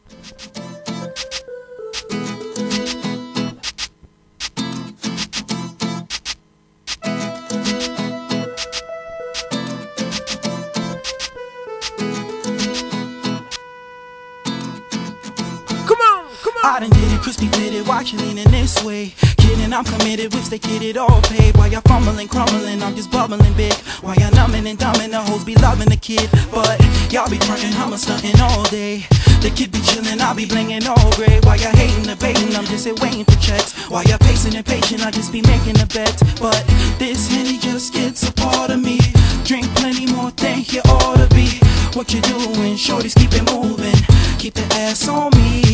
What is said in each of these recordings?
I done did it, crispy fitted, watch you leaning this way. Kidding, I'm committed, whips they get it all paid. While y'all fumbling, crumbling, I'm just bubbling big. While y'all numbing and dumbing, the hoes be loving the kid. But y'all be frontin', I'm a stuntin' all day. The kid be chillin', I be blingin' all great. While y'all hating, debating, I'm just here waiting for checks. While y'all pacing and patient, I just be making a bet. But this Henny just gets a part of me. Drink plenty more than you ought to be. What you doing? Shorties keep it moving. Keep the ass on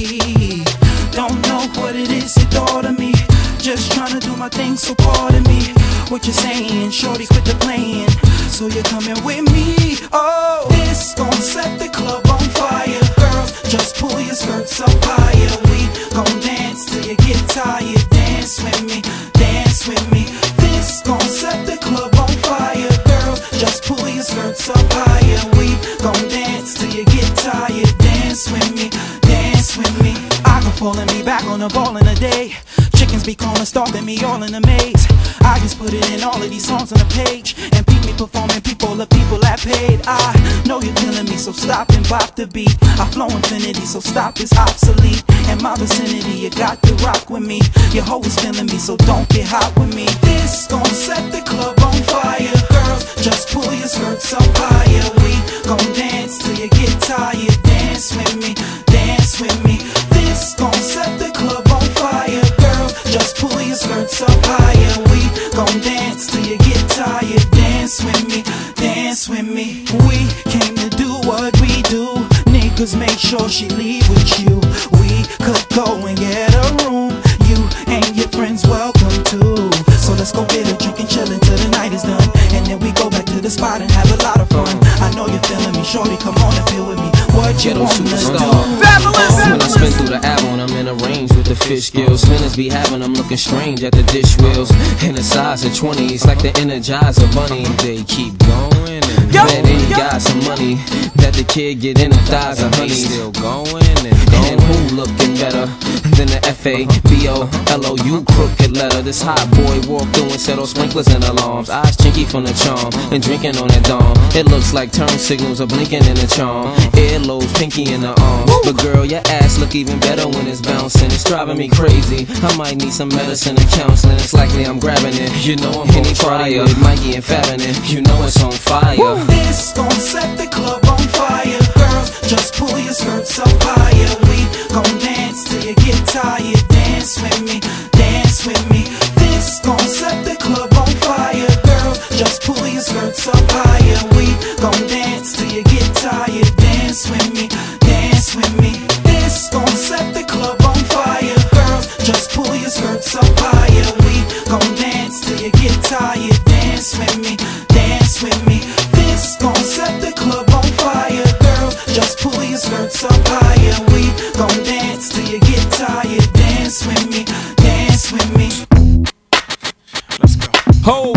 me. Don't know what it is you thought of me. Just tryna do my thing, so pardon me. What you saying? Shorty, quit the playing. So you're coming with me. Oh, this gon' set the club on fire. Girls, just pull your skirts up higher. We gon' dance till you get tired. Dance with me, dance with me. This gon' set the club on fire. Girls, just pull your skirts up higher. We gon' dance till you get tired. Dance with me, dance with me. I can fall and be back on the ball in a day. Chickens be calling, stalking me all in a maze. I just put it in all of these songs on the page. And beat me performing, people the people that paid. I know you're feeling me, so stop and bop the beat. I flow infinity, so stop is obsolete. In my vicinity, you got to rock with me. Your hoe is feeling me, so don't get hot with me. This gon' set the club on fire. Girls, just pull your skirts up higher. We gon' dance till you get tired. Dance with me, dance with me. This gon' set the club on fire. Girl, just pull your skirts up higher. We gon' dance till you get tired. Dance with me, dance with me. We came to do what we do. Niggas make sure she leave with you. We could go and get a room. You and your friends welcome too. So let's go get a drink and chill until the night is done. And then we go back to the spot and have a lot of fun. I know you're feeling me, shorty, come on and feel with me. What you wanna do? When I spin through the album, I'm in a range with the fish skills. Spinners be having them looking strange at the dish wheels. In the size of 20s, like the Energizer Bunny. They keep going and man, they got some money that the kid get in the thighs of honey. Still going and going. And who looking better than the FABOLOU crooked letter? This hot boy walked through and set off sprinklers and alarms. Eyes chinky from the charm and drinking on that dawn. It looks like turn signals are blinking in the charm. Earlobes pinky in the arms. But girl, your ass look even better when it's bouncing. It's driving me crazy. I might need some medicine and counseling. It's likely I'm grabbing it. You know I'm Henny Fryer with Mikey and Fabin'. You know it's on fire. This gon' set the club on fire. Girls, just pull your skirts up higher. We gon' dance till you get tired. Dance with me, dance with me. This gon' set the club on fire. Girls, just pull your skirts up higher. We gon' dance till you get tired. Dance with me, dance with me. This gon' set the club on fire. Girls, just pull your skirts up higher. We gon' dance till you get tired. Dance with me, dance with me. This gon' set the club on fire. Girl, just pull your skirts up higher. We gon' dance till you get tired. Dance with me, dance with me. Let's go. Ho,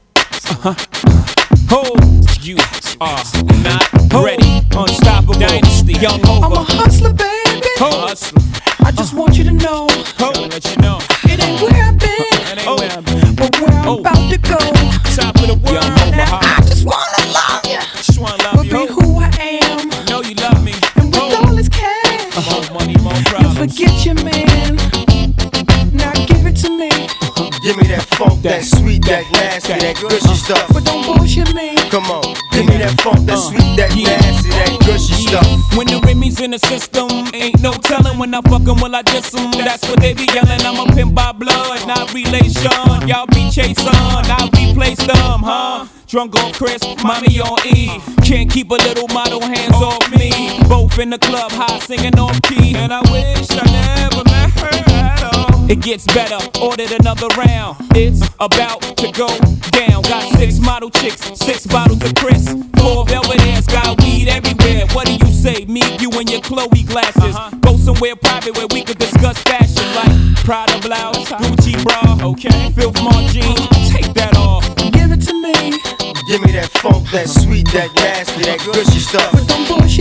ho, you are not ready. Unstoppable dynasty, young Hova. I'm a hustler, baby. Hustler. I just want you to know. Let you know. It ain't where I've been, but where I'm about to go. Top of the world. Now I just wanna love you. Just wanna love you. Be who I am. I know you love me. And with all this cash, more money, more problems. you forget your man. Now give it to me. Give me that funk, that sweet, that nasty, that gushy stuff. But don't bullshit me. Come on, give me that funk, that sweet, that nasty, that gushy stuff. When the Remy's in the system, ain't no telling when I fuck 'em, will I diss 'em? That's what they be yelling. I'm a pimp by blood, not relation. Y'all be chasing, I replace them, huh? Drunk on Chris, mommy on E. Can't keep a little model hands off me. Both in the club, high singing off key. And I wish I never met her at all. It gets better, ordered another round. It's about to go down. Got 6 model chicks, 6 bottles of Chris. 4 velvet ass, got weed everywhere. What do you say? Me, you, and your Chloe glasses. Go somewhere private where we could discuss fashion, like Prada blouse, Gucci bra, okay, Filth Mart jeans. Take that off. Give it to me. Give me that funk, that sweet, that nasty, that gushy stuff. But don't bullshit me.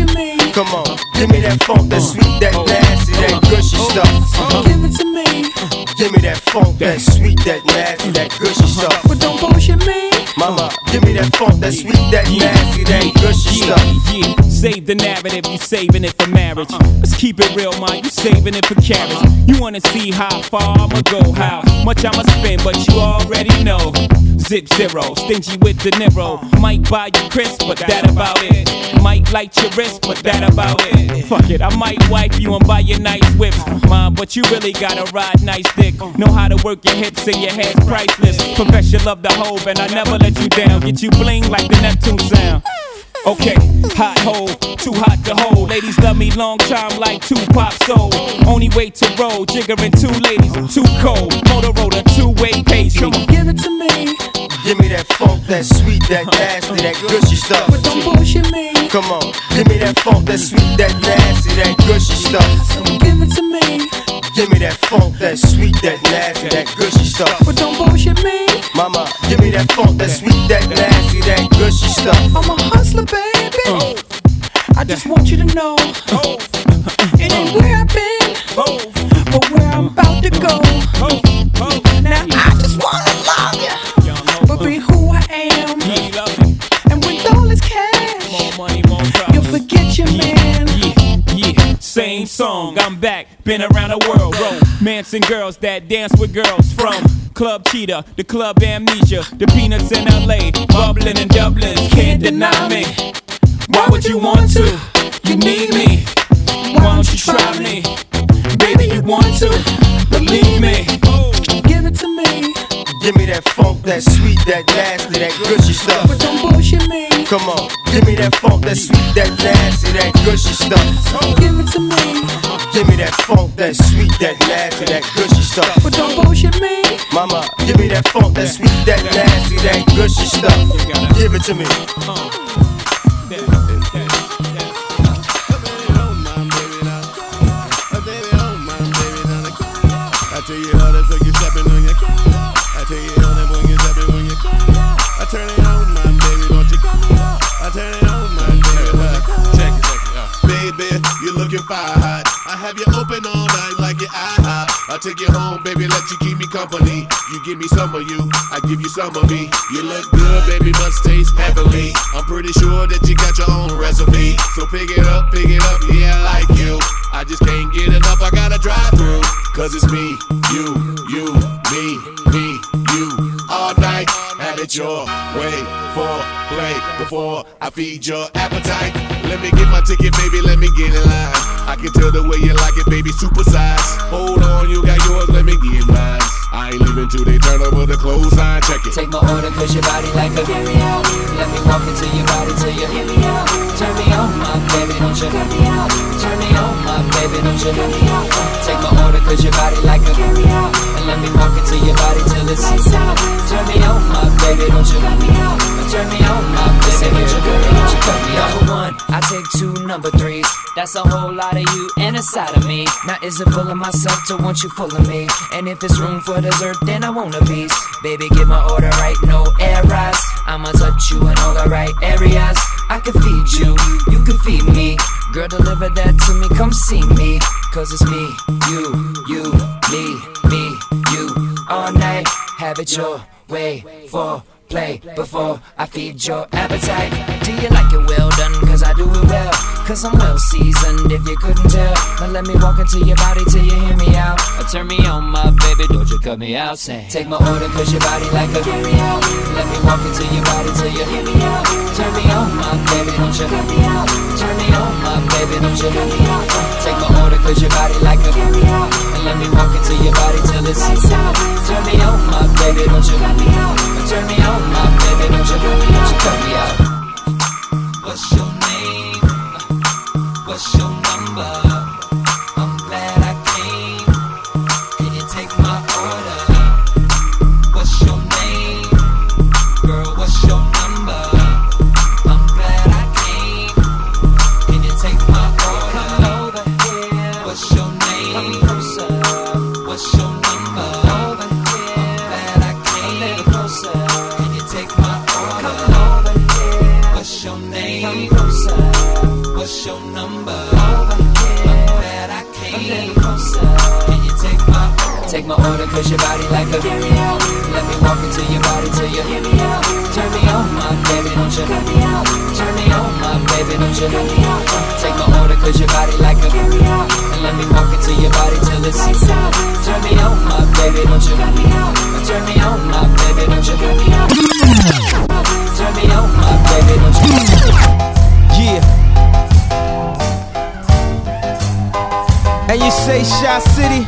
Come on, give me that funk, that sweet, that nasty, that gushy stuff. Give it to me. Give me that funk, that sweet, that nasty, that gushy stuff. But don't bullshit me. Mama, give me that funk, that sweet, that nasty, that gushy stuff. Yeah, save the narrative, you saving it for marriage. Let's keep it real, man, you saving it for carriage. You wanna see how far I'ma go, how much I'ma spend, but you already know. Zip zero, stingy with the Niro. Might buy you crisp, but that about it. Might light your wrist, but that about it. Fuck it, I might wipe you and buy you nice whips. Mom, but you really gotta ride nice dick. Know how to work your hips and your head's priceless. Profess your love the hope and I never let you down. Get you bling like the Neptune sound. Okay, hot hole, too hot to hold. Ladies love me long time like Tupac soul. Only way to roll, jiggering two ladies, too cold. Motorola, two-way page. Come on, give it to me. Give me that funk, that sweet, that nasty, that gushy stuff. But don't bullshit me. Come on, give me that funk, that sweet, that nasty, that gushy stuff. Give it to me. Give me that funk, that sweet, that nasty, that gushy stuff. But don't bullshit me. Mama, give me that funk, that sweet, that nasty, that gushy stuff. I'm a hustler, baby. I just want you to know it ain't where I've been, but where I'm about to go. Now I just wanna love you, but be who I am. And with all this cash, you'll forget your man. Same song, I'm back, been around the world, romancing girls that dance with girls from Club Cheetah, the Club Amnesia, the Peanuts in LA, bubbling in Dublin, can't deny me. Why would you want to? You need me. Why don't you try me? Baby, you want to? Believe me. Give it to me. Give me that funk, that sweet, that nasty, that gushy stuff. But don't bullshit me. Come on, give me that funk, that sweet, that nasty, that gushy stuff. Give it to me. Give me that funk, that sweet, that nasty, that gushy stuff. But don't bullshit me. Mama, give me that funk, that sweet, that nasty, that gushy stuff. Give it to me. I tell you how to take you stepping on your camera. I tell you how that when you stepping on your camera. I turn it on, my baby, don't you come here. I turn it on, my baby. Check it, baby, you're looking fire hot. I have you open all night like your IHOP. I take you home, baby, let you keep me company. You give me some of you, I give you some of me. You look good, baby, must taste heavenly. I'm pretty sure that you got your own recipe. So pick it up, yeah, I like you. I just can't get enough, I gotta drive through. Cause it's me, you, me, you. All night, have it your way. For play, before I feed your appetite. Let me get my ticket, baby, let me get in line. I can tell the way you like it, baby, supersize. Hold on, you got yours, let me get mine. I ain't leaving till they turn over the clothesline, check it. Take my order cause your body like a carry-out. Let me walk into your body till you hear me out. Turn me on, my baby, don't you cut me out. Turn me on, my baby, don't you cut me out. Take my order cause your body like a carry-out. And let me walk into your body till it's lights out. Turn me on, my baby, don't you cut me out. Turn me on, my baby, don't you cut me out. Number one, I take two number threes. That's a whole lot of you and a side of me. Now is it full of myself to want you full of me? And if it's room for dessert, then I want a piece. Baby, get my order right, no errors. I'ma touch you in all the right areas. I can feed you, you can feed me. Girl, deliver that to me, come see me. Cause it's me, you, me, you. All night, have it your way. For play before I feed your appetite. Do you like it well done? Cause I do it well. Cause I'm well seasoned if you couldn't tell. Now let me walk into your body till you hear me out. Turn me on, my baby, don't you cut me out. Say, take my order cause your body like a carry out. Let me walk into your body till you hear me out. Turn me on, my baby, don't you cut me out. Turn me on, my baby, don't you cut me out. Take my order cause your body like a carry out. And let me walk into your body till it's lights out. Turn me on, my baby, don't you cut me out. Turn me on, my baby, don't you cut me out. What's your name? What's your number? I'm glad I came. Can you take my order? What's your name? Girl, what's your number? I'm glad I came. Can you take my order? Come over here. What's your name? Come closer. What's your number? Over here. I'm glad I came. A little closer. Can you take my order? Come over here. What's your name? Come closer. What's your number? Take my order cause your body like a carry-out. Let me walk into your body till you hear me out. Turn me on, my baby, don't you cut me out. Turn me on, my baby, don't you cut me out. Take my order cause your body like a carry-out. And let me walk into your body till it's lights out. Turn me on, my baby, don't you cut me out. Turn me on, my baby, don't you cut me out. Turn me on, my baby, don't you cut me out. Yeah. And you say Shot City,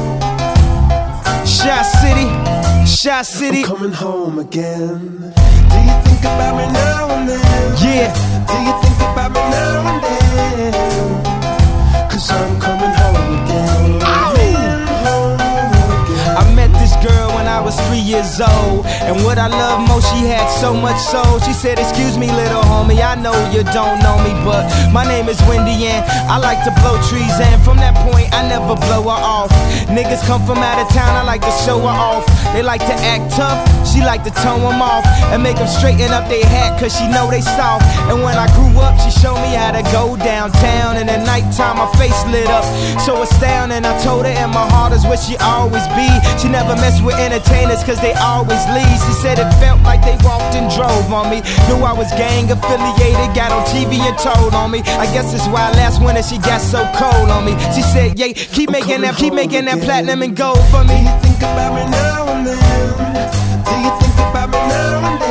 Shot City, Shot City. I'm coming home again. Do you think about me now and then? Yeah. Do you think about me now and then? Cause I'm coming home again. I met this girl when I was 3 years old, and what I love most, she had so much soul. She said, excuse me little homie, I know you don't know me, but my name is Wendy and I like to blow trees, and from that point I never blow her off. Niggas come from out of town, I like to show her off. They like to act tough, she like to tone them off and make them straighten up their hat cause she know they soft. And when I grew up, she showed me how to go downtown, and at nighttime my face lit up so astounding. I told her and my heart is where she always be. She never mess with entertainers cause they always leave. She said it felt like they walked and drove on me. Knew I was gang affiliated, got on TV and told on me. I guess it's why last winter she got so cold on me. She said, yeah, keep making that platinum and gold for me. Do you think about me now and then? Do you think about me now and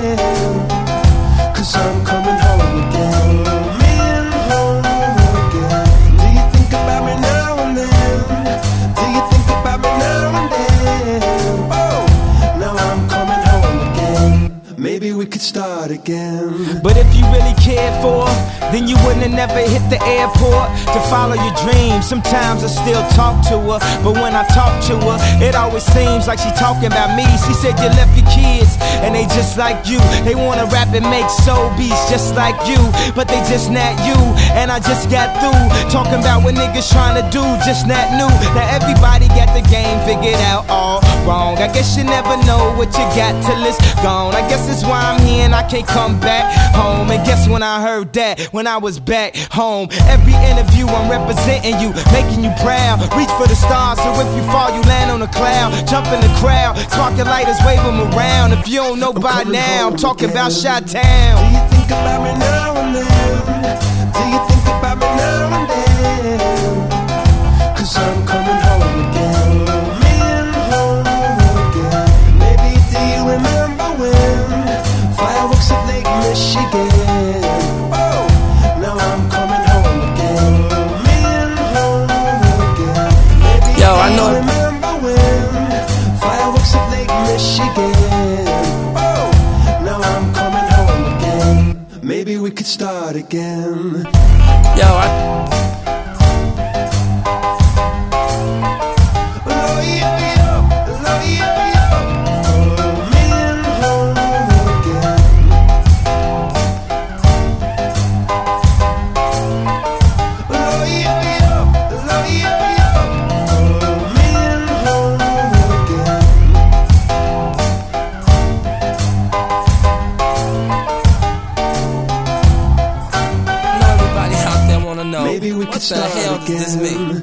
then? Cause I'm coming home again. Me and home again. Do you think about me now and then? Do you think about me now and then? Oh, now I'm coming home again. Maybe we could start again. But if you really cared for her, then you wouldn't have never hit the airport to follow your dreams. Sometimes I still talk to her, but when I talk to her, it always seems like she talking about me. She said you left your kids, and they just like you. They wanna rap and make soul beats just like you, but they just not you. And I just got through talking about what niggas trying to do, just not new. Now everybody got the game figured out all wrong. I guess you never know what you got till it's gone. I guess it's why I'm here and I can't come back home. And guess when I heard that, when I was back home. Every interview I'm representing you, making you proud. Reach for the stars, so if you fall you land on a cloud. Jump in the crowd, spark your lighters, wave them around. If you don't know by now, I'm talking about Chi-Town. Do you think about me now and then? Do you think about me now and then? Cause I'm coming home again. Me and home again. Maybe do you remember when fireworks at Lake Michigan? Oh, now I'm coming home again. Me and home again. Maybe Yo, I know. do you remember when fireworks at Lake Michigan? Oh, now I'm coming home again. Maybe we could start again. Yo, What the hell does this mean?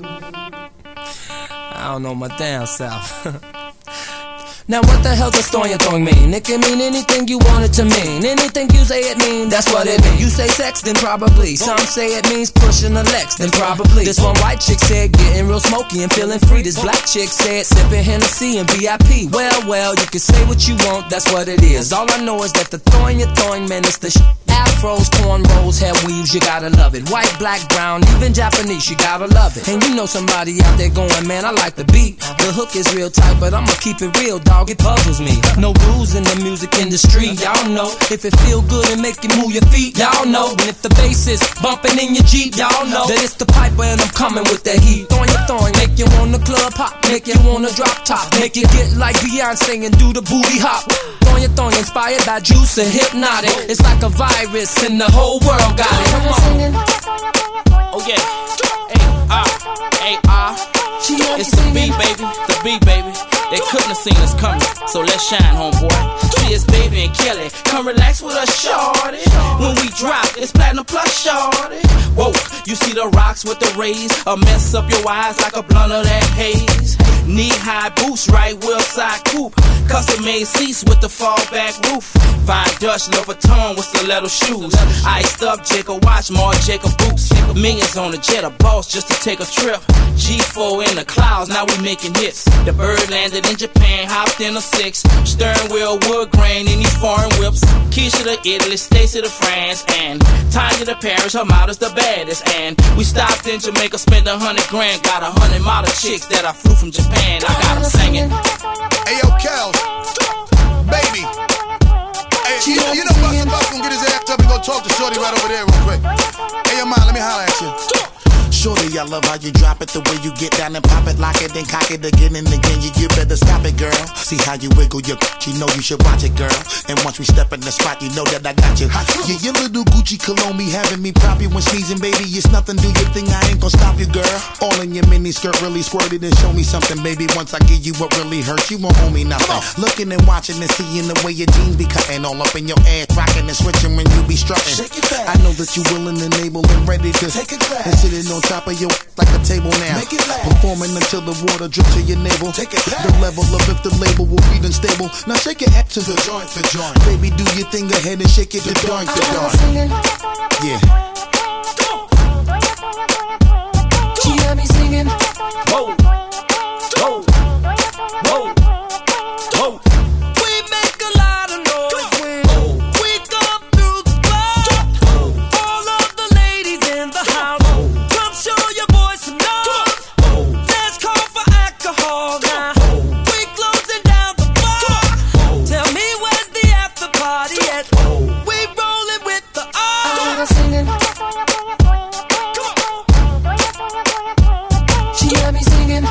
I don't know my damn self. Now what the hell does thong mean? It can mean anything you want it to mean. Anything you say it mean, that's what it means. You say sex, then probably. Some say it means pushing a Lex, then probably. This one white chick said getting real smoky and feeling free. This black chick said sipping Hennessy and VIP. Well, you can say what you want, that's what it is. All I know is that the thong man, it's the afros, cornrows, hair weaves, you gotta love it. White, black, brown, even Japanese, you gotta love it. And you know somebody out there going, man, I like the beat. The hook is real tight, but I'ma keep it real, dog, it puzzles me. No rules in the music industry, y'all know. If it feel good and make you move your feet, y'all know. And if the bass is bumping in your Jeep, y'all know that it's the piper and I'm coming with that heat. Throwing your thong, make you wanna club hop, make you wanna drop top, make you get like Beyonce and do the booty hop. Throwing your thong, inspired by Juice and Hypnotic. It's like a virus and the whole world got it. Come on. Oh yeah. A-R. It's the B, baby. The B, baby. They couldn't have seen us coming, so let's shine, homeboy. See, it's Baby and Kelly. Come relax with us, shorty. When we drop, it's platinum plus, shorty. Whoa, you see the rocks with the rays, or mess up your eyes like a blunt of that haze. Knee-high boots, right wheel side coupe. Custom-made seats with the fallback roof. Fine Dutch, Louboutin with stiletto shoes. Iced up Jacob watch, more Jacob boots. Millions on the jet, a boss just to take a trip. G4 in the clouds, now we making hits. The bird landed in Japan, hopped in a 6. Stern wheel, wood grain in these foreign whips. Keisha to Italy, Stacy to France, and Tanya to Paris, her model's the baddest. And we stopped in Jamaica, spent $100 grand. Got 100 model chicks that I flew from Japan. I got them singing. Hey yo, Kels, baby. Hey, you know Bus gonna get his ass up and go talk to Shorty right over there real quick. Hey yo, man, let me holler at you. Shorty, I love how you drop it, the way you get down and pop it, lock it, then cock it again and again. You better stop it, girl. See how you wiggle your you know you should watch it, girl. And once we step in the spot, you know that I got you. Yeah, your little Gucci cologne be having me prop you when sneezing, baby. It's nothing, do your thing, I ain't gon' stop you, girl. All in your mini skirt really squirted and show me something, baby. Once I give you what really hurts, you won't owe me nothing. Looking and watching and seeing the way your jeans be cutting all up in your ass, rocking and switching when you be strutting. I know that you willing and able and ready to take a class. And sitting on top of your like a table now. Performing until the water drips to your navel. Take it back. The level of if the label will be unstable. Now shake it up to the joint for joint. Baby, do your thing ahead and shake it to joint for joint. Yeah. She had me singing. Whoa, whoa, whoa, whoa. We make a lot of noise when we come through the club. All of the ladies in the house, come show your boys some love. Let's call for alcohol now. We closing down the bar. Tell me where's the after party at? We rolling with the R. Singing. She had me singing.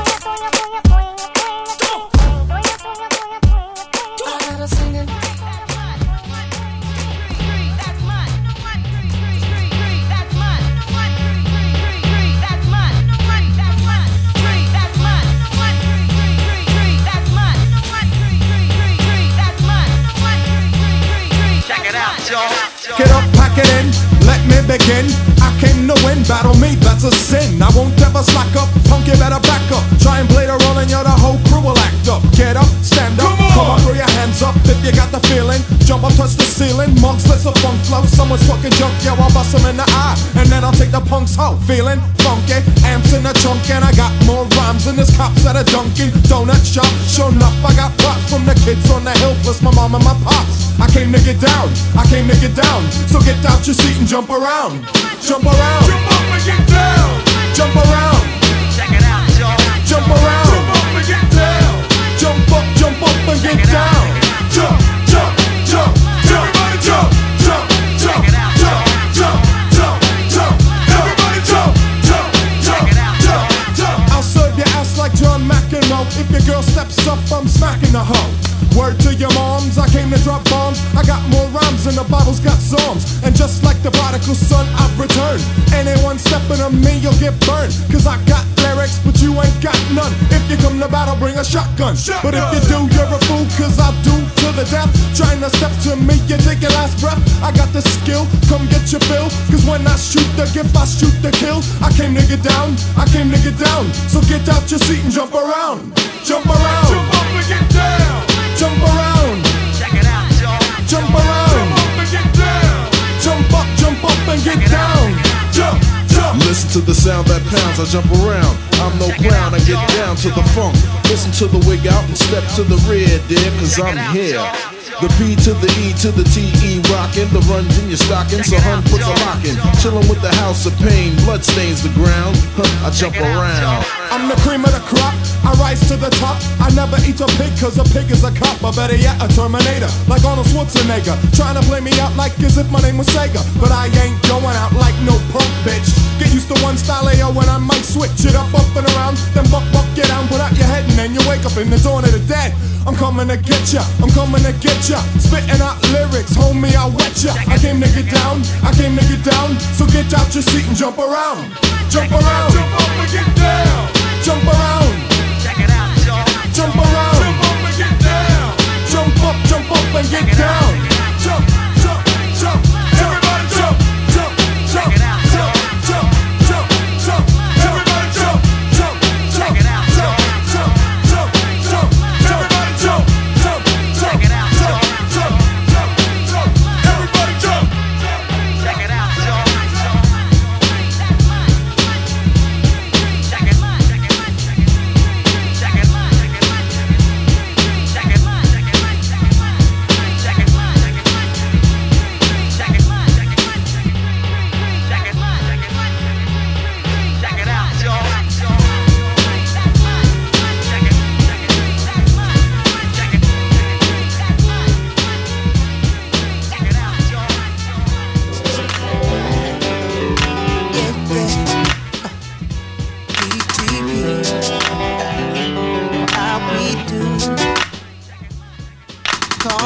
Get up, pack it in, let me begin. I came to win, battle me, that's a sin. I won't ever slack up, punk, you better back up. Try and play the role and the whole crew will act up. Get up, stand up, come on, throw your hands up if you got the feeling. Jump up, touch the ceiling, monks, let's a funk flow. Someone's fucking junk, yeah, I'll bust them in the eye. And then I'll take the punks out, feeling funky. Amps in the trunk and I got more rhymes than this cops at a Dunkin' Donut shop. Sure enough, I got props from the kids on the hill, plus my mom and my pops. I came to get down, I came to get down. So get out your seat and jump around. Jump around. Jump up and get down. Jump around. Check it out, y'all. Jump around. Jump up and get down. Jump up and get down. Jump, jump, jump, jump, jump, jump, jump, jump, jump, jump, jump, everybody jump, jump, jump, jump, jump. I'll serve your ass like John McEnroe. If your girl steps up, I'm smacking the hoe. Word to your moms, I came to drop bombs. I got more rhymes and the bottle's got psalms. And just like the prodigal son, I've returned. Anyone stepping on me, you'll get burned. Cause I got lyrics, but you ain't got none. If you come to battle, bring a shotgun. But if you do, you're a fool, cause I'll do to the death. Trying to step to me, you take your last breath. I got the skill, come get your fill. Cause when I shoot the gift, I shoot the kill. I came to get down, I came to get down. So get out your seat and jump around. Jump around. Jump up and get down. Jump around. Check it out, y'all. Jump around. Jump up and get down. Jump up and get down. Jump, jump. Listen to the sound that pounds, I jump around. I'm no clown, I get down to the funk. Listen to the wig out and step to the rear, dear, cause I'm here. The P to the E to the T-E rockin'. The runs in your stocking, so hun puts a lock in. Chillin' with the house of pain, blood stains the ground. I jump around. I'm the cream of the crop, I rise to the top. I never eat a pig cause a pig is a cop. Or better yet, a Terminator, like Arnold Schwarzenegger. Trying to play me out like as if my name was Sega. But I ain't going out like no punk bitch. Get used to one style AO when I might switch it up and around. Then buck, get down, put out your head and then you wake up in the dawn of the dead. I'm coming to get ya, I'm coming to get ya. Spitting out lyrics, homie, I'll wet ya. I came to get down, I came to get down. So get out your seat and jump around. Jump around. Jump up and get down. Jump around. Check it out, y'all. Jump around. Jump up and get down. Jump up and get down. Jump, jump, jump, everybody jump, jump, jump, jump, jump, jump, jump, everybody jump, jump, jump, jump, jump, jump,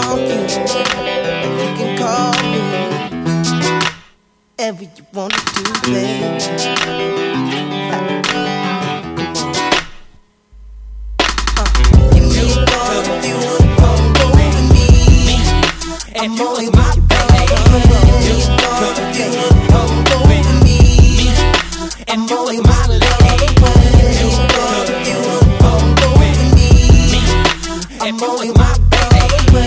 want you, and you can call me whatever you want to do, baby. And you was my baby. And you was my lady. And you was my baby.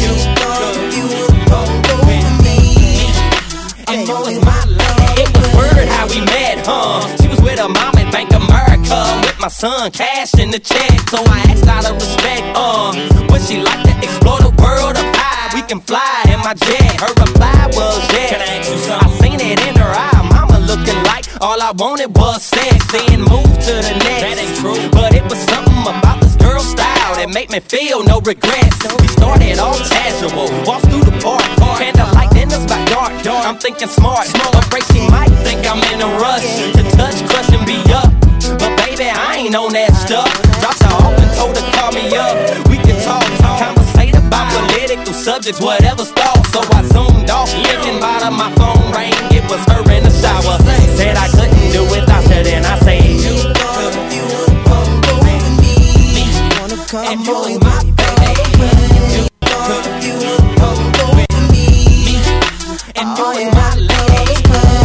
And you was my lady. It was word how we met, huh? She was with her mom at Bank America, with my son Cash in the check. So I asked out of respect, would she like to explore the world of high? We can fly in my jet. Her reply was yes. I seen it in her eye. Mama looking like all I wanted was sex. Then moved to the next. That ain't true. But it was something about this girl's style that made me feel no regrets. We started off casual, walked through the park, candlelight dinners by dark. I'm thinking smart, afraid she might think I'm in a rush to touch, crush, and be up. But baby, I ain't on that stuff. Dropped her off and told her to call me up. We can talk, conversate about political subjects, whatever's thought. So I zoomed off, thinking about her, my phone rang. It was her in the shower. Said I couldn't do without her, then I said, and you was my baby. And you was my lady.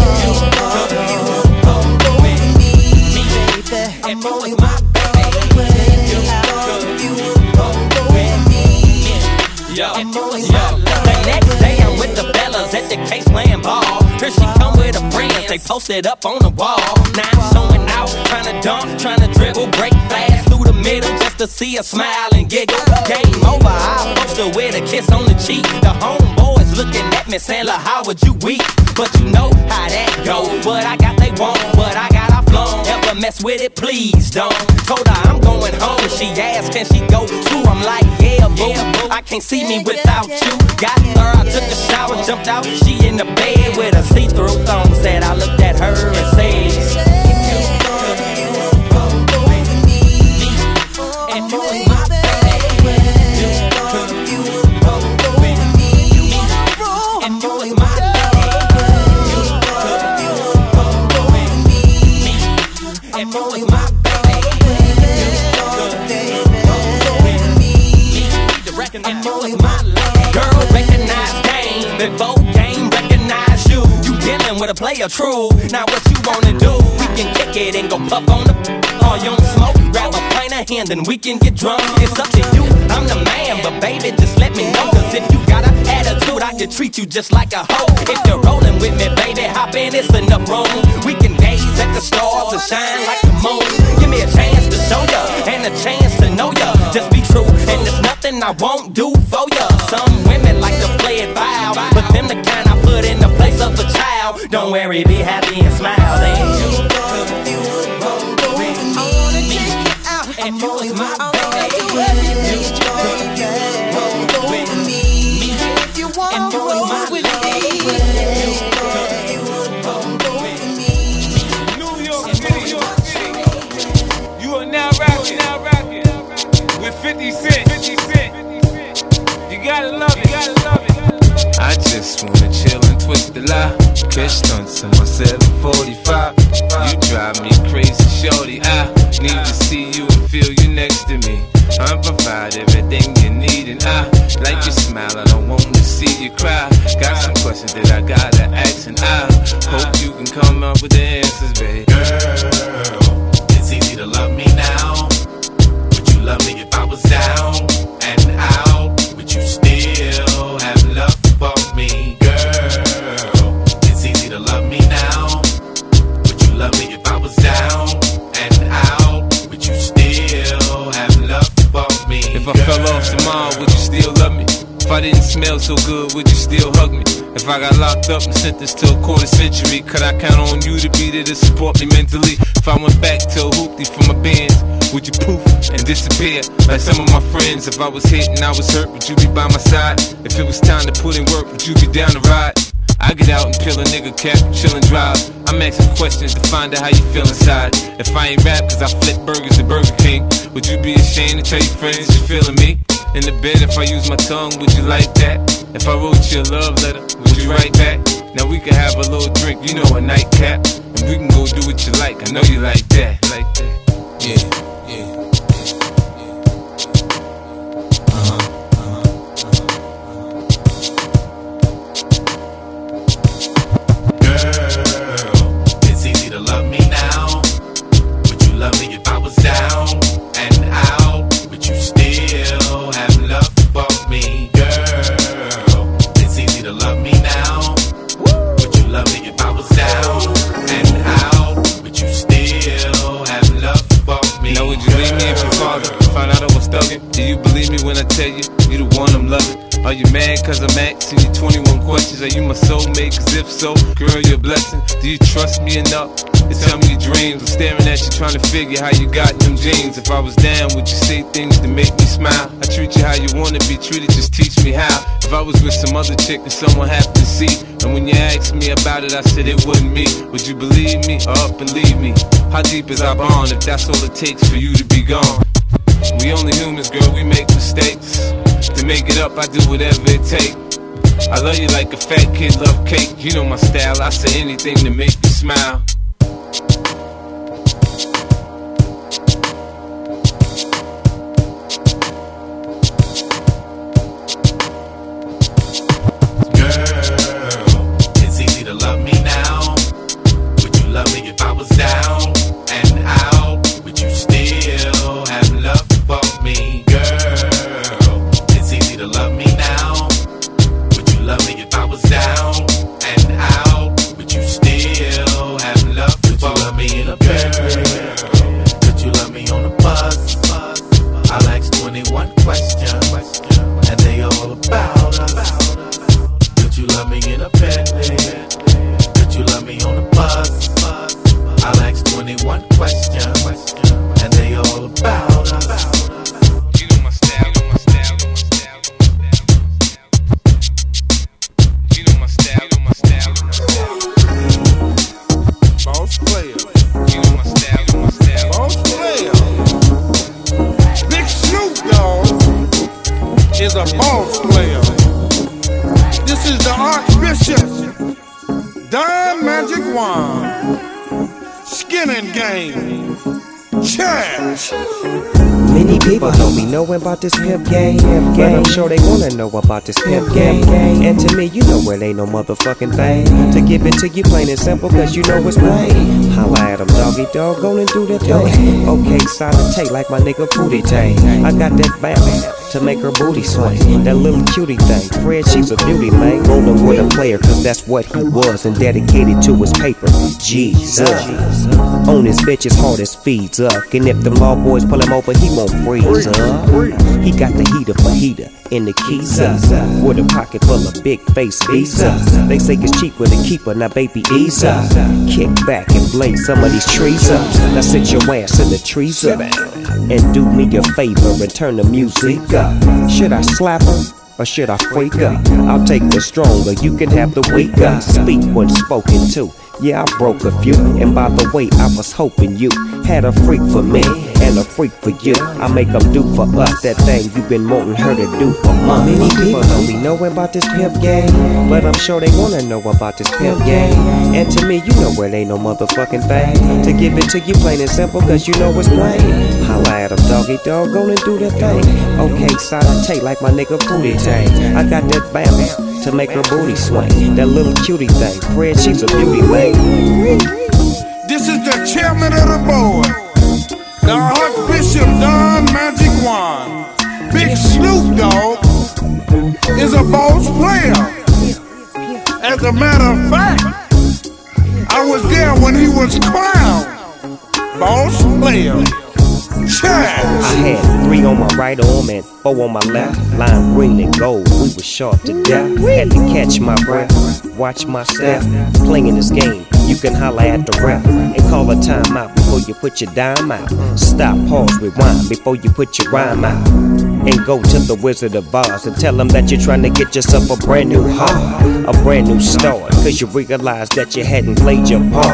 And you was my The next day I'm with the fellas at the K-Slam ball. Here she come with her friends, they posted up on the wall. Now I'm showing out, tryna dunk, tryna dribble, break fast through the middle just to see her smile and giggle. Game over, I approached her with a kiss on the cheek. The homeboys looking at me saying, look, how would you weep? But you know how that goes. What I got they want, what I got I flown. Ever mess with it, please don't. Told her I'm going home, she asked can she go too? I'm like, yeah, boo, I can't see me without you. Got her, I took a shower, jumped out. She in the bed with a see-through thong. Said I looked at her and said, and you was my baby. And you was my and you was my and you was my girl, recognize game. Before game, recognize you. You dealing with a player, true. Now what you wanna do? We can kick it and go puff on the. Or you don't smoke, grab a pint of hand and we can get drunk. It's up to you, I'm the man, but baby just let me know. Cause if you got an attitude, I can treat you just like a hoe. If you're rolling with me, baby, hop in, it's enough room. We can gaze at the stars and shine like the moon. Give me a chance to show ya, and a chance to know ya. Just be true, and there's nothing I won't do for ya. Some women like to play it foul, but them the kind I put in the place of a child. Don't worry, be happy and smile. And you was my baby. If you want to roll with me, New York City, you are now rocking with 50 Cent. You gotta love it. I just wanna chill and twist the lie. Catch stunts in my 745. You drive me crazy, shorty. I need to see you and feel you next to me. I provide everything you need, and I like your smile. I don't want to see you cry. Got some questions that I gotta ask, and I hope you can come up with the answers, babe. Girl, it's easy to love me now. Would you love me if I was down and out? Would you still have love for me, girl? It's easy to love me now. Would you love me if I was down and out? Would you still have love for me, If I fell off tomorrow, would you still love me? If I didn't smell so good, would you still hug me? If I got locked up and sentenced to a quarter century, could I count on you to be there to support me mentally? If I went back to a hoopty for my bands, would you poof and disappear like some of my friends? If I was hit and I was hurt, would you be by my side? If it was time to put in work, would you be down to ride? I get out and peel a nigga cap, chill and drive. I'm asking questions to find out how you feel inside. If I ain't rap cause I flip burgers at Burger King, would you be ashamed to tell your friends you're feeling me? In the bed, if I use my tongue, would you like that? If I wrote you a love letter, would you write back? Now we can have a little drink, you know, a nightcap, and we can go do what you like. I know you like that, Yeah. Are you mad cause I'm asking you 21 questions? Are you my soulmate? Cause if so, girl, you're a blessing. Do you trust me enough to tell me your dreams? I'm staring at you trying to figure how you got them jeans. If I was down, would you say things to make me smile? I treat you how you wanna be treated, just teach me how. If I was with some other chick and someone happened to see, and when you asked me about it, I said it wasn't me, would you believe me or up and leave me? How deep is our bond if that's all it takes for you to be gone? We only humans, girl, we make mistakes. To make it up, I do whatever it takes. I love you like a fat kid love cake. You know my style, I say anything to make you smile. Girl, it's easy to love me now. Would you love me if I was down and out? Would you still have love for me? To love me now. Would you love me if I was down and out? Would you still have love for me? Would you love me in a bed? Could you love me on a bus? I'll ask 21 questions, and they all about us. Could you love me in a bed? Could you love me on a bus? I'll ask 21 questions, and they all about us. Is a boss player. This is the Archbishop, Don Magic Wand, Skinning Game, Church. Many people don't be knowing about this pimp game, but I'm sure they wanna know about this pimp game. And to me, you know it ain't no motherfucking thing to give it to you plain and simple, cause you know it's plain. Holla at 'em, doggy dog, go and do that thing. Okay, silent take like my nigga Booty Tay. I got that bam to make her booty swing. That little cutie thing, Fred, she's a beauty, man. Rolling with a player, cause that's what he was, and dedicated to his paper. Jesus. On his bitch as hard as feeds up. And if them law boys pull him over, he won't freeze up. He got the heater for heater in the keys up. With a pocket full of big face visas. They say it's cheap with a keeper, now baby ease up. Kick back and blaze some of these trees up. Now sit your ass in the trees up and do me a favor and turn the music up. Should I slap her? Or should I freak up? I'll take the stronger, you can have the weaker. Speak when spoken to. Yeah, I broke a few, and by the way, I was hoping you had a freak for me and a freak for you. I make them do for us that thing you've been wanting her to do for months. Many people don't be knowing about this pimp game, but I'm sure they wanna know about this pimp game. And to me, you know it ain't no motherfucking thing to give it to you plain and simple, cause you know it's plain. Holla at 'em, doggy dog, go and do that thing. Okay, silent take like my nigga Booty Tay. I got that bam to make her booty swing. That little cutie thing, Fred, she's a beauty, man. This is the chairman of the board, the Archbishop Don Magic Wand. Big Snoop Dogg is a boss player. As a matter of fact, I was there when he was crowned boss player. I had 3 on my right arm and 4 on my left. Lime green and gold, we were sharp to death. Had to catch my breath, watch my step. Playing this game, you can holler at the ref and call a timeout before you put your dime out. Stop, pause, rewind before you put your rhyme out. And go to the Wizard of Oz and tell him that you're trying to get yourself a brand new heart, a brand new start, cause you realize that you hadn't played your part.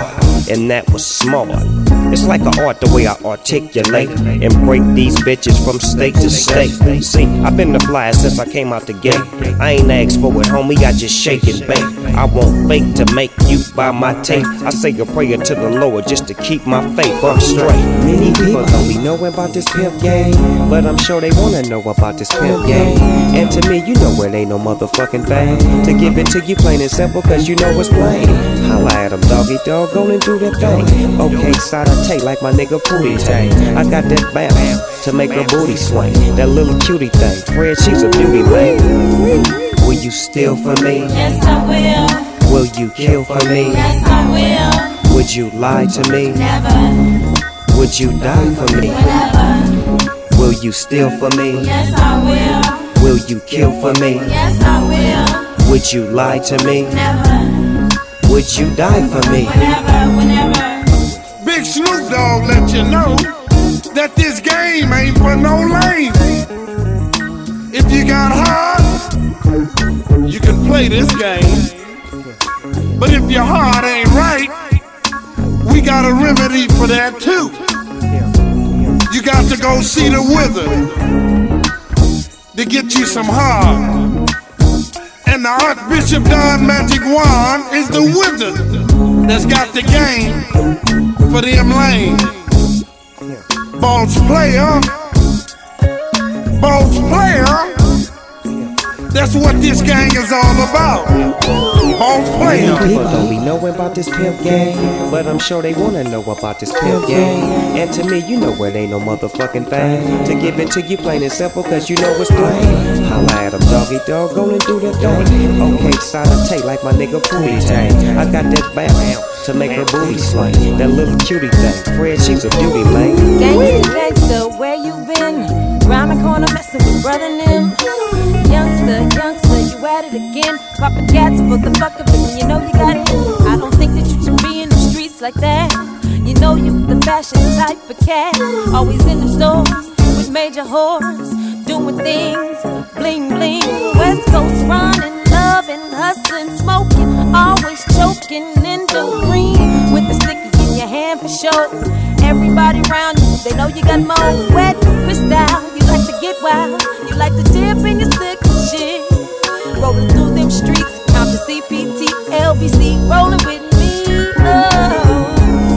and that was smart. It's like an art the way I articulate and break these bitches from state to state. See, I've been the fly since I came out the gate. I ain't asked for it, homie, I just shake and bake. I won't fake to make you buy my tape. I say a prayer to the Lord just to keep my faith on straight. Many people don't be knowing about this pimp game, but I'm sure they wanna know about this pimp game. And to me, you know it ain't no motherfucking thing to give it to you plain and simple, cause you know it's plain. Holla at 'em, doggy dog, go and do that thing. Okay, side of tape like my nigga Pootie Tang. I got that bam to make her booty swing. That little cutie thing, Fred, she's a beauty, man. Will you steal for me? Yes, I will. Will you kill for me? Yes, I will. Would you lie to me? Never. Would you die for me? Whenever. Will you steal for me? Yes, I will. Will you kill for me? Yes, I will. Would you lie to me? Never. Would you die for me? Whenever. Big Snoop Dogg let you know that this game ain't for no lame. If you got heart, you can play this game. But if your heart ain't right, we got a remedy for that too. You got to go see the wizard to get you some heart. And the Archbishop Don Magic Wand is the wizard that's got the game for them lame. Boss player, boss player. That's what this gang is all about. Boss player. Many people don't be knowing about this pimp game, but I'm sure they wanna know about this pimp game. And to me, you know it ain't no motherfucking thing to give it to you plain and simple, cause you know it's plain. Holla at 'em, doggy dog, go and do that thing. Okay, side of tape like my nigga Pootie Tang. I got that bam to make her booty swing. That little cutie thing, Fred, she's a beauty, man. Gangsta, gangsta, where you been? Round the corner messing with brother Nim. Youngster, youngster, you at it again. Poppin' cats for the fuck of it, and you know you got it. I don't think that you should be in the streets like that. You know you the fashion type of cat. Always in the stores with major whores, doing things, bling bling. West Coast running, loving, hustling, smoking, always choking in the green with the sticky in your hand for sure. Everybody around you, they know you got more wet crystal. You like to get wild, you like to dip in your sick shit. Rolling through them streets, count the CPT, LBC, rolling with me. Oh.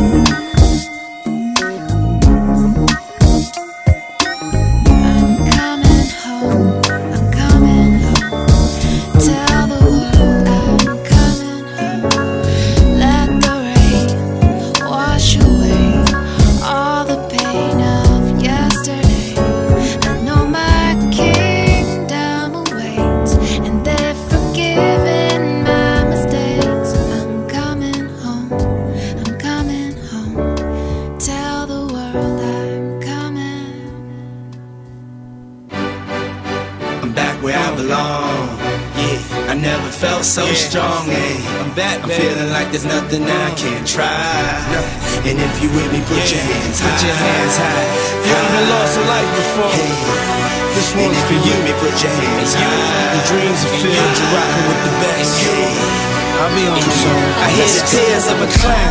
Felt so strong, eh? I'm back, I'm feeling like there's nothing I can't try. And if you with me, put your hands high. Put your hands high. You ever lost a life before? This one's for you. Put your hands high. Your dreams are filled, you're rocking with the best. I'll be on the song. I hear the tears of a clown.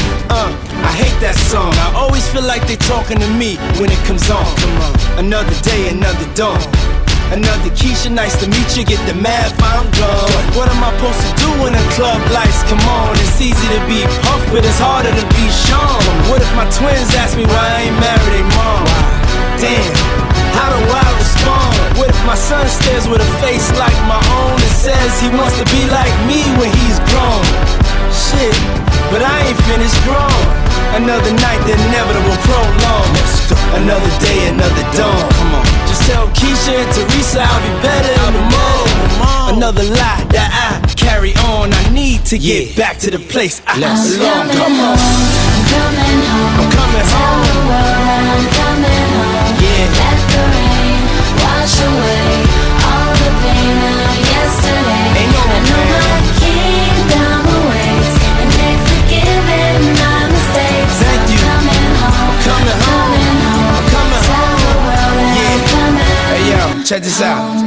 I hate that song. I always feel like they talking to me when it comes on. Another day, another dawn. Another Keisha, nice to meet you, get the math, I'm gone. What am I supposed to do when the club lights come on? It's easy to be puffed, but it's harder to be Sean. What if my twins ask me why I ain't married their mom? Damn, how do I respond? What if my son stares with a face like my own and says he wants to be like me when he's grown? Shit, but I ain't finished grown. Another night, the inevitable prolong. Another day, another dawn. Come on. Just tell Keisha and Teresa I'll be better in the morning. Another lie that I carry on. I need to get back to the place I belong. Come on. I'm coming home. I'm coming home. Tell the world I'm coming home. Yeah. Let the rain wash away all the pain of yesterday. Ain't no I know my kingdom awaits, and they've forgiven my mistakes. Thank you. I'm coming home. I'm coming home. I'm coming home. I'm coming Tell home. the world that I'm coming Hey yo, check this out.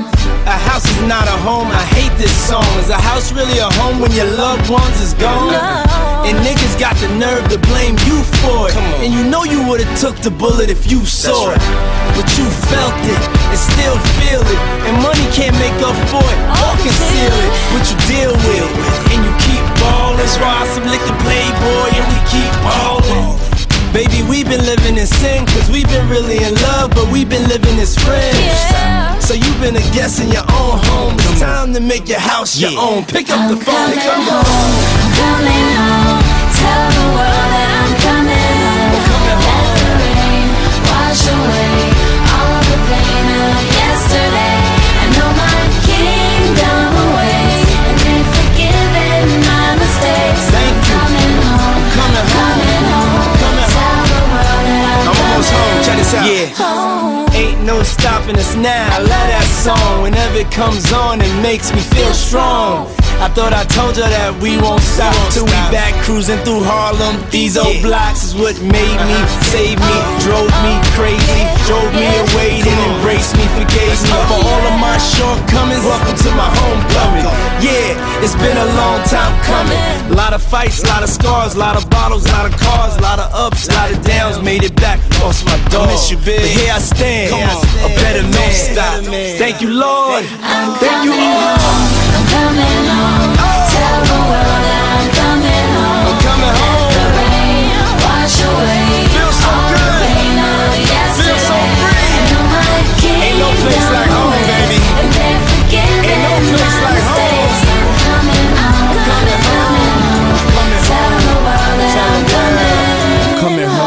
A house is not a home, I hate this song. Is a house really a home when your loved ones is gone? And niggas got the nerve to blame you for it. And you know you would've took the bullet if you saw it. But you felt it and still feel it. And money can't make up for it or conceal it. But you deal with it and you keep ballin'. Try some liquor Playboy and we keep ballin'. Baby, we been living in sin, cause we been really in love, but we been living as friends. So you been a guest in your own home. It's time to make your house your own. Pick up the phone, pick up the phone. I'm coming home. Tell the world that I'm coming home. Let the rain wash away all the pain of yesterday. I know my kingdom awaits, and been forgiven my mistakes. I'm coming home. Coming home. Tell the world that I'm almost home. Check this out. home. Ain't no stopping us now. I love that song. Whenever it comes on, it makes me feel strong. I thought I told you that we won't stop till we back cruising through Harlem. These old blocks is what made me, saved me, drove me crazy, drove me away, then embraced me, forgave me for all of my shortcomings. Welcome to my homecoming. Yeah, it's been a long time coming. A lot of fights, a lot of scars, a lot of bottles, a lot of cars, a lot of ups, a lot of downs. Made it back, lost my dog. Miss you, big. But here I stand, a better man. Thank you, Lord. Thank you, Lord. I'm coming home. Tell the world that I'm coming home. I'm coming home. Let the rain wash away all the pain of yesterday. Feel so free. I know my kingdom Ain't no place like home, baby. And they're forgiving Ain't no place my like home. mistakes. I'm coming home. Tell the world that I'm coming. Coming home.